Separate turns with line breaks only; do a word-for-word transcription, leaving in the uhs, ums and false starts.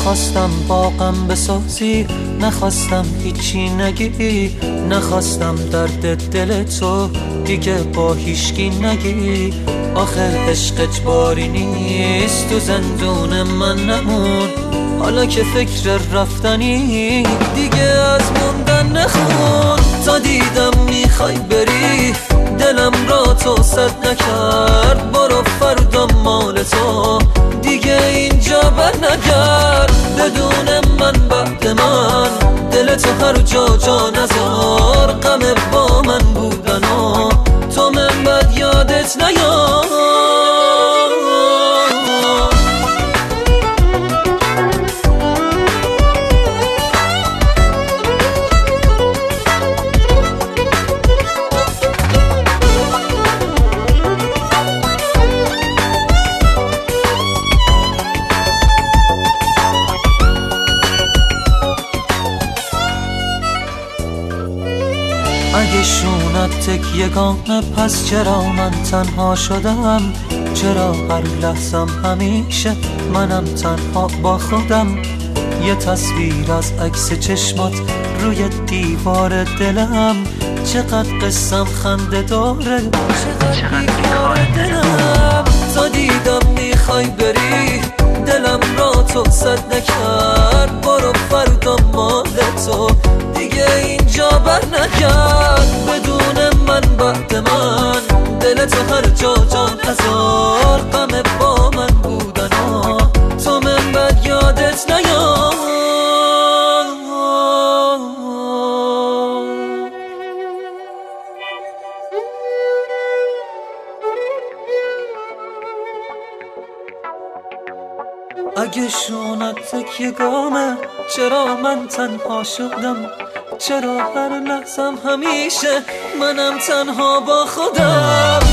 نخواستم باغم بسازی، نخواستم هیچی نگی، نخواستم درد دل تو دیگه با هیچکی نگی. آخه عشق اجباری نیست، تو زندون من نمون. حالا که فکر رفتنی دیگه از موندن نخون. تا دیدم میخوای بری دلم را تو صد نکرد. برو فردا مال تو دیگه اینجا بر نگرد. بدون من بعد من دل تو هر جا جا نزار. غم با من بودن و تو من بد یادت نیار. اگه شونت تکیه‌گانه پس چرا من تنها شدم؟ چرا هر لحظم همیشه منم تنها با خودم؟ یه تصویر از عکس چشمات روی دیوار دلم. چقدر قصم خنده داره، چقدر بیکار دلم. تا دیدم میخوای بری دلم را تو صد نکرد. برو فردا مال تو دیگه اینجا بر نگرد. بدون من بعد من دل تو هر جا جان هزار. غم با من بودن ها تو من بد یادت نیار. اگه شونت تکیه‌گامه چرا من تنها شدم؟ چرا هر لحظم همیشه منم تنها با خودم؟